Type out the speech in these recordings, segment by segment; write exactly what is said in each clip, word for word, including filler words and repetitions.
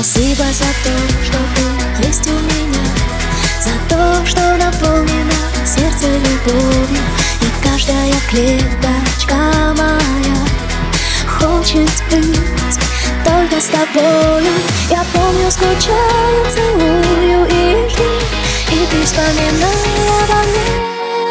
Спасибо за то, что ты есть у меня, за то, что наполнено сердце любовью. И каждая клеточка моя хочет быть только с тобою. Я помню, скучаю, целую и жду, и ты вспоминай обо мне.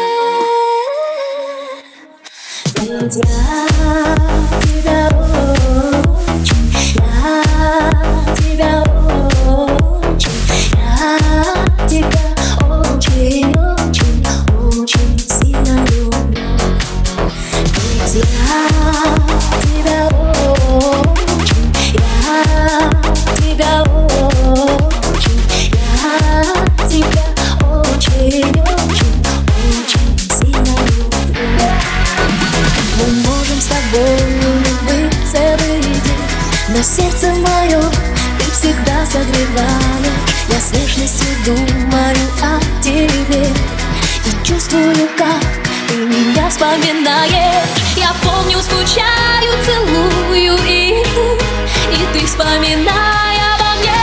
Ведь я тебя очень, я тебя очень, я тебя очень, очень, очень сильно люблю. Ведь я тебя очень, я тебя очень, я тебя очень, очень, очень сильно люблю. Мы можем с тобой быть целый день, но сердце мое ты всегда согреваешь. Я с нежностью думаю о тебе и чувствую, как ты меня вспоминаешь. Я помню, скучаю, целую и жду, и ты вспоминай обо мне.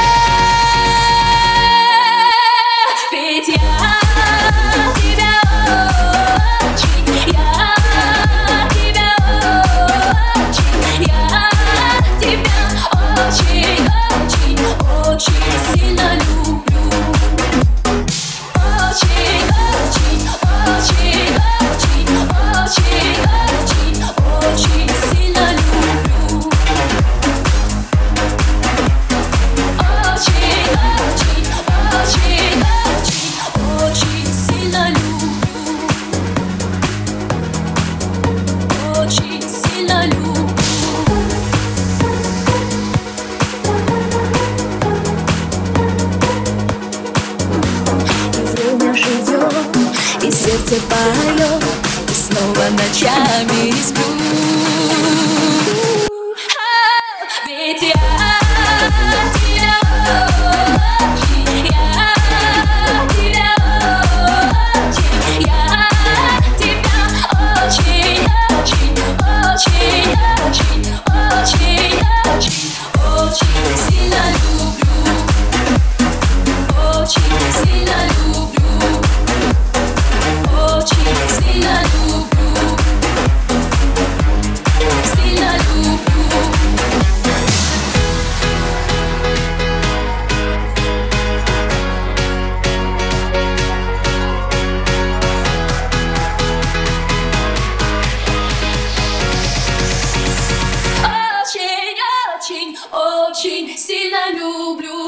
Ведь я тебя очень, я тебя очень, я тебя очень, очень, очень сильно люблю. Очень, очень, очень, очень, очень, очень, очень сильно люблю. Очень, очень, очень, очень, очень сильно люблю. Очень сильно люблю. И сердце поет, и снова ночами не сплю. Ведь я тебя очень, я тебя очень, я тебя очень, очень, очень, очень, очень, очень, очень сильно люблю. Очень сильно люблю. Очень сильно люблю, сильно люблю. Очень, очень, очень сильно люблю.